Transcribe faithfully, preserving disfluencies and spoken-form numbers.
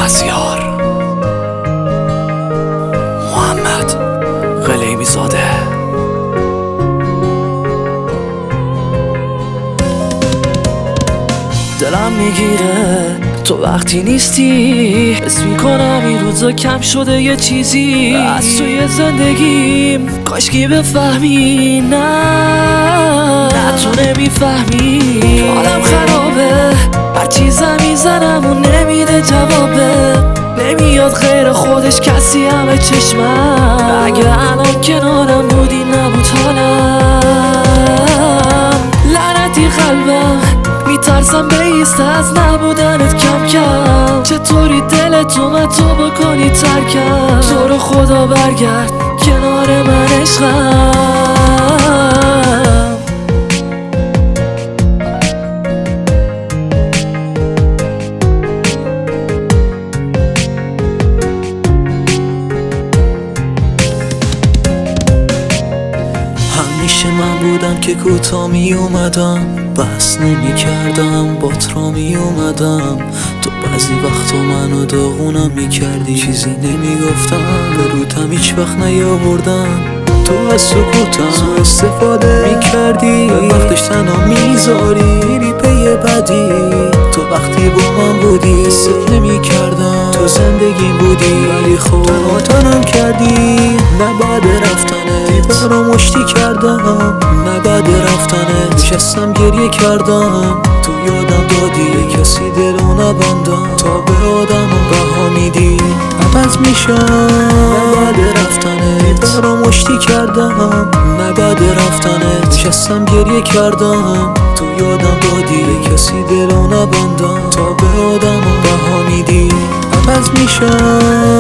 مهسیار محمد غلیمی زاده. دلم میگیره تو وقتی نیستی، حس میکنم این روزا کم شده یه چیزی از توی زندگیم. کاشکی بفهمی، نه نه تو نمیفهمی. حالم خرابه، هر چیزم میزنم و نمیده جوابه. نمیاد غیر خودش کسی همه چشمم. اگه الان کنارم بودی نبود حالم. لعنتی قلبم میترسم بیسته از نبودنت کم کم. چطوری دلت اومد تو بکنی ترکم؟ تو رو خدا برگرد کنار من عشقم. همیشه من بودم که کوتاه می اومدم، بس نمی کردم بات را می اومدم. تو بعضی وقتا منو داغونم می کردی، چیزی نمی گفتم به روتم هیچ وقت نیاوردم. تو از سکوتم سو استفاده می کردی، وقتش تنها میذاری میری پی بدی. تو وقتی با من بودی حست نمی کردم تو زندگی بودی، ولی خب تنها تنم کردی. نه بعد رفتنه دیوارو مشتی کردم، نه بعد رفتنه نشستم گریه کردم. تو یادم دادی کسی دلو نبندم، تا به آدم بها میدی عوض میشم. نه بعد رفتنه دیوارو مشتی کردم، نه بعد رفتنه نشستم گریه کردم. تو یادم دادی کسی دلو نبندم، تا به آدم بها میدی عوض میشم.